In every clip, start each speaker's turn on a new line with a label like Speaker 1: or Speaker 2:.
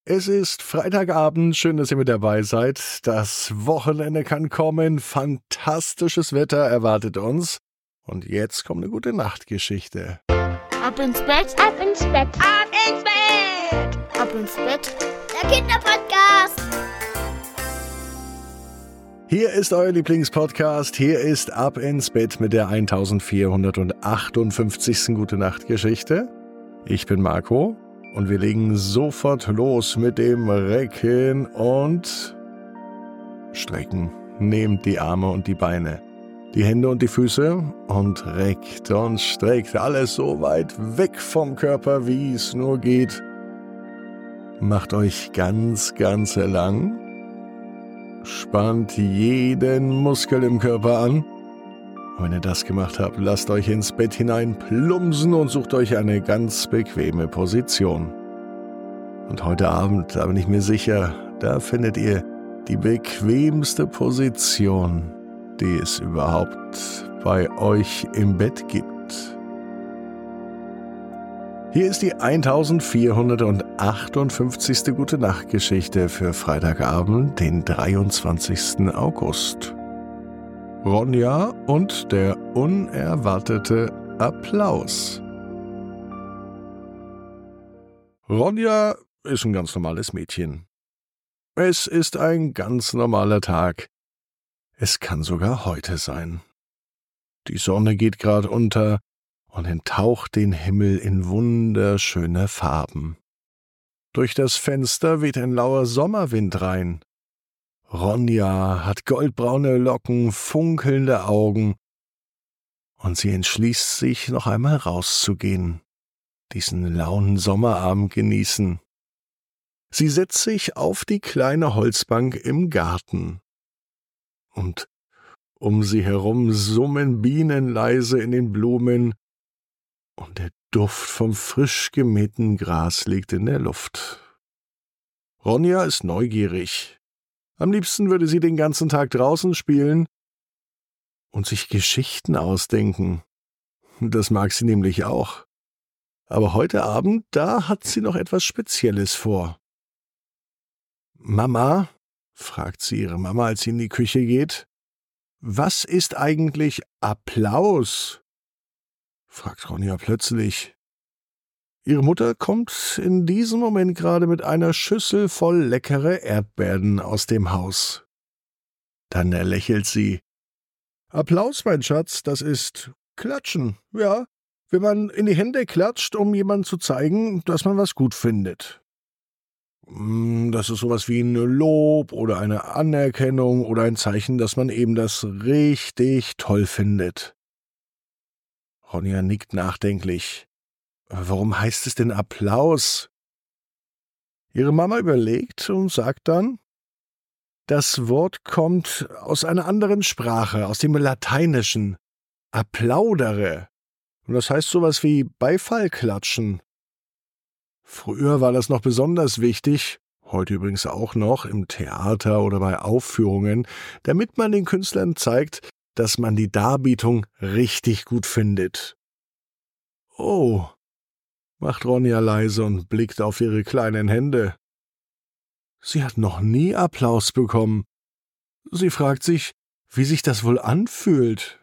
Speaker 1: Es ist Freitagabend, schön, dass ihr mit dabei seid. Das Wochenende kann kommen, fantastisches Wetter erwartet uns. Und jetzt kommt eine gute Nachtgeschichte.
Speaker 2: Ab ins Bett,
Speaker 3: Ab ins Bett,
Speaker 4: Ab ins Bett!
Speaker 2: ab ins Bett.
Speaker 3: der Kinderpodcast.
Speaker 1: Hier ist euer Lieblingspodcast, hier ist Ab ins Bett mit der 1458. Gute-Nacht-Geschichte. Ich bin Marco und wir legen sofort los mit dem Recken und Strecken. Nehmt die Arme und die Beine, die Hände und die Füße und reckt und streckt alles so weit weg vom Körper, wie es nur geht. Macht euch ganz, ganz lang. Spannt jeden Muskel im Körper an. Wenn ihr das gemacht habt, lasst euch ins Bett hinein plumpsen und sucht euch eine ganz bequeme Position. Und heute Abend, da bin ich mir sicher, da findet ihr die bequemste Position, die es überhaupt bei euch im Bett gibt. Hier ist die 1458. Gute-Nacht-Geschichte für Freitagabend, den 23. August. Ronja und der unerwartete Applaus. Ronja ist ein ganz normales Mädchen. Es ist ein ganz normaler Tag. Es kann sogar heute sein. Die Sonne geht gerade unter und enttaucht den Himmel in wunderschöne Farben. Durch das Fenster weht ein lauer Sommerwind rein. Ronja hat goldbraune Locken, funkelnde Augen und sie entschließt sich, noch einmal rauszugehen, diesen lauen Sommerabend genießen. Sie setzt sich auf die kleine Holzbank im Garten und um sie herum summen Bienen leise in den Blumen und der Duft vom frisch gemähten Gras liegt in der Luft. Ronja ist neugierig. Am liebsten würde sie den ganzen Tag draußen spielen und sich Geschichten ausdenken. Das mag sie nämlich auch. Aber heute Abend, da hat sie noch etwas Spezielles vor. »Mama«, fragt sie ihre Mama, als sie in die Küche geht, »was ist eigentlich Applaus?« fragt Ronja plötzlich. Ihre Mutter kommt in diesem Moment gerade mit einer Schüssel voll leckere Erdbeeren aus dem Haus. Dann lächelt sie. »Applaus, mein Schatz, das ist Klatschen, ja, wenn man in die Hände klatscht, um jemandem zu zeigen, dass man was gut findet. Das ist sowas wie ein Lob oder eine Anerkennung oder ein Zeichen, dass man eben das richtig toll findet.« Ronja nickt nachdenklich. »Warum heißt es denn Applaus?« Ihre Mama überlegt und sagt dann, das Wort kommt aus einer anderen Sprache, aus dem Lateinischen. Applaudere. Und das heißt sowas wie Beifall klatschen. Früher war das noch besonders wichtig, heute übrigens auch noch, im Theater oder bei Aufführungen, damit man den Künstlern zeigt, dass man die Darbietung richtig gut findet. »Oh«, macht Ronja leise und blickt auf ihre kleinen Hände. Sie hat noch nie Applaus bekommen. Sie fragt sich, wie sich das wohl anfühlt.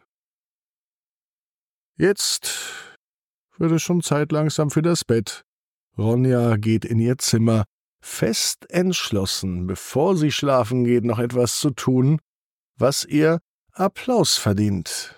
Speaker 1: Jetzt wird es schon Zeit langsam für das Bett. Ronja geht in ihr Zimmer, fest entschlossen, bevor sie schlafen geht, noch etwas zu tun, was ihr Applaus verdient.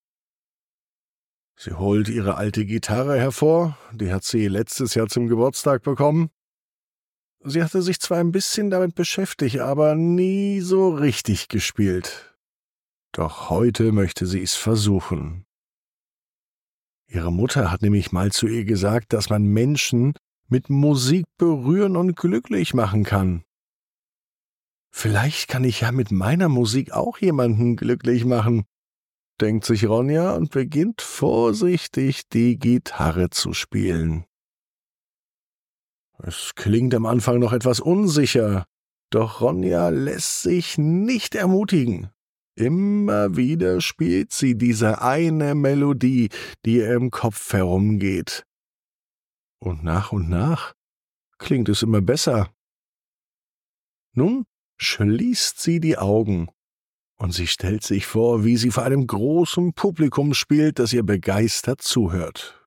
Speaker 1: Sie holt ihre alte Gitarre hervor, die hat sie letztes Jahr zum Geburtstag bekommen. Sie hatte sich zwar ein bisschen damit beschäftigt, aber nie so richtig gespielt. Doch heute möchte sie es versuchen. Ihre Mutter hat nämlich mal zu ihr gesagt, dass man Menschen mit Musik berühren und glücklich machen kann. Vielleicht kann ich ja mit meiner Musik auch jemanden glücklich machen, denkt sich Ronja und beginnt vorsichtig die Gitarre zu spielen. Es klingt am Anfang noch etwas unsicher, doch Ronja lässt sich nicht ermutigen. Immer wieder spielt sie diese eine Melodie, die ihr im Kopf herumgeht. Und nach klingt es immer besser. Nun schließt sie die Augen und sie stellt sich vor, wie sie vor einem großen Publikum spielt, das ihr begeistert zuhört.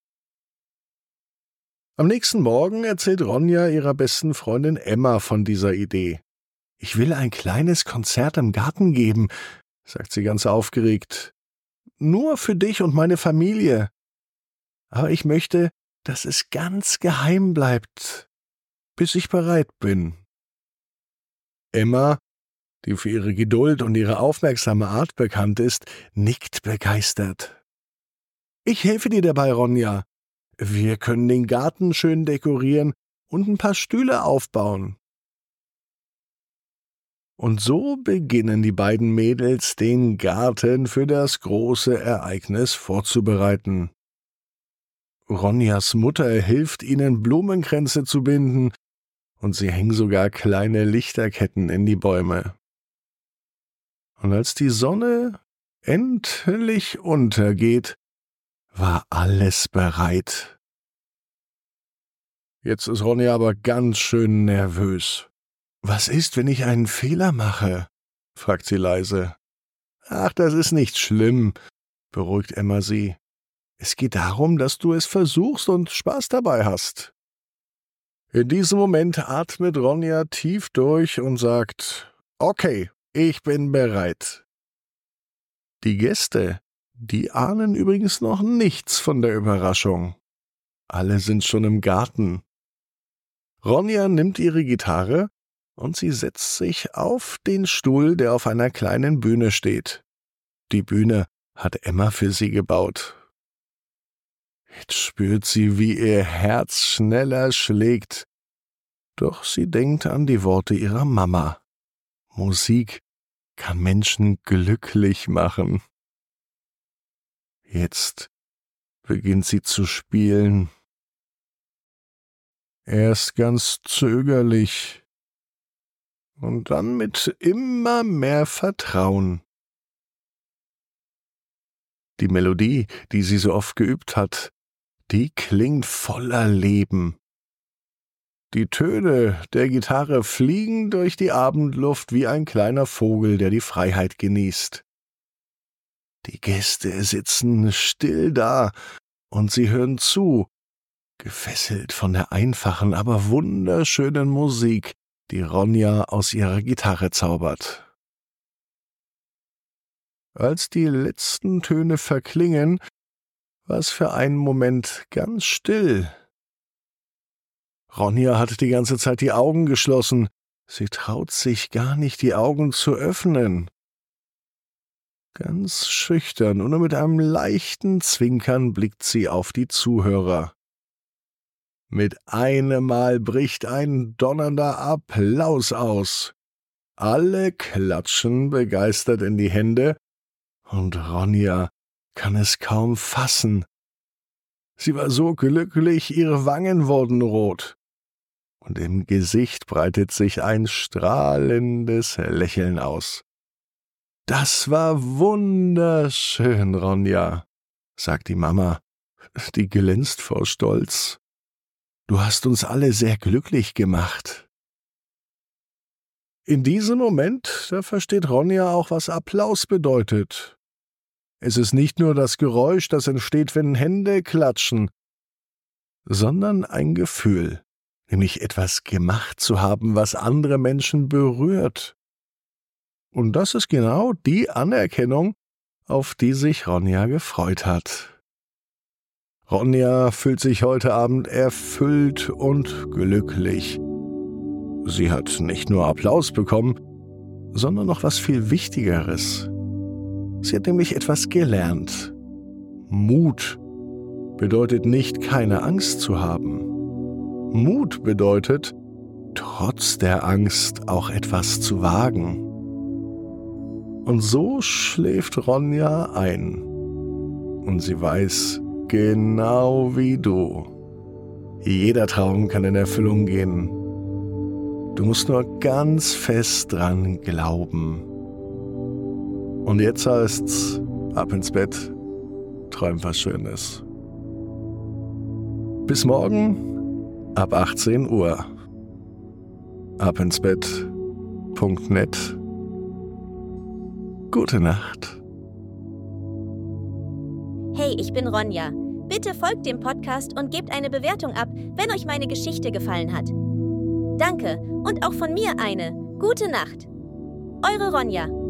Speaker 1: Am nächsten Morgen erzählt Ronja ihrer besten Freundin Emma von dieser Idee. »Ich will ein kleines Konzert im Garten geben«, sagt sie ganz aufgeregt. »Nur für dich und meine Familie. Aber ich möchte, dass es ganz geheim bleibt, bis ich bereit bin.« Emma, die für ihre Geduld und ihre aufmerksame Art bekannt ist, nickt begeistert. »Ich helfe dir dabei, Ronja. Wir können den Garten schön dekorieren und ein paar Stühle aufbauen.« Und so beginnen die beiden Mädels, den Garten für das große Ereignis vorzubereiten. Ronjas Mutter hilft ihnen, Blumenkränze zu binden, und sie hängen sogar kleine Lichterketten in die Bäume. Und als die Sonne endlich untergeht, war alles bereit. Jetzt ist Ronja aber ganz schön nervös. »Was ist, wenn ich einen Fehler mache?« fragt sie leise. »Ach, das ist nicht schlimm«, beruhigt Emma sie. »Es geht darum, dass du es versuchst und Spaß dabei hast.« In diesem Moment atmet Ronja tief durch und sagt, »Okay, ich bin bereit.« Die Gäste, die ahnen übrigens noch nichts von der Überraschung. Alle sind schon im Garten. Ronja nimmt ihre Gitarre und sie setzt sich auf den Stuhl, der auf einer kleinen Bühne steht. Die Bühne hat Emma für sie gebaut. Jetzt spürt sie, wie ihr Herz schneller schlägt. Doch sie denkt an die Worte ihrer Mama. Musik kann Menschen glücklich machen. Jetzt beginnt sie zu spielen. Erst ganz zögerlich und dann mit immer mehr Vertrauen. Die Melodie, die sie so oft geübt hat, die klingt voller Leben. Die Töne der Gitarre fliegen durch die Abendluft wie ein kleiner Vogel, der die Freiheit genießt. Die Gäste sitzen still da und sie hören zu, gefesselt von der einfachen, aber wunderschönen Musik, die Ronja aus ihrer Gitarre zaubert. Als die letzten Töne verklingen, war es für einen Moment ganz still. Ronja hatte die ganze Zeit die Augen geschlossen. Sie traut sich gar nicht, die Augen zu öffnen. Ganz schüchtern und nur mit einem leichten Zwinkern blickt sie auf die Zuhörer. Mit einem Mal bricht ein donnernder Applaus aus. Alle klatschen begeistert in die Hände, und Ronja kann es kaum fassen. Sie war so glücklich, ihre Wangen wurden rot, und im Gesicht breitet sich ein strahlendes Lächeln aus. »Das war wunderschön, Ronja«, sagt die Mama, die glänzt vor Stolz. »Du hast uns alle sehr glücklich gemacht.« In diesem Moment, da versteht Ronja auch, was Applaus bedeutet. Es ist nicht nur das Geräusch, das entsteht, wenn Hände klatschen, sondern ein Gefühl, nämlich etwas gemacht zu haben, was andere Menschen berührt. Und das ist genau die Anerkennung, auf die sich Ronja gefreut hat. Ronja fühlt sich heute Abend erfüllt und glücklich. Sie hat nicht nur Applaus bekommen, sondern noch was viel Wichtigeres. Sie hat nämlich etwas gelernt. Mut bedeutet nicht, keine Angst zu haben. Mut bedeutet, trotz der Angst auch etwas zu wagen. Und so schläft Ronja ein. Und sie weiß, genau wie du, jeder Traum kann in Erfüllung gehen. Du musst nur ganz fest dran glauben. Und jetzt heißt's, ab ins Bett, träum was Schönes. Bis morgen ab 18 Uhr. Ab ins Bett. podcast.net. Gute Nacht.
Speaker 5: Hey, ich bin Ronja. Bitte folgt dem Podcast und gebt eine Bewertung ab, wenn euch meine Geschichte gefallen hat. Danke und auch von mir eine gute Nacht. Eure Ronja.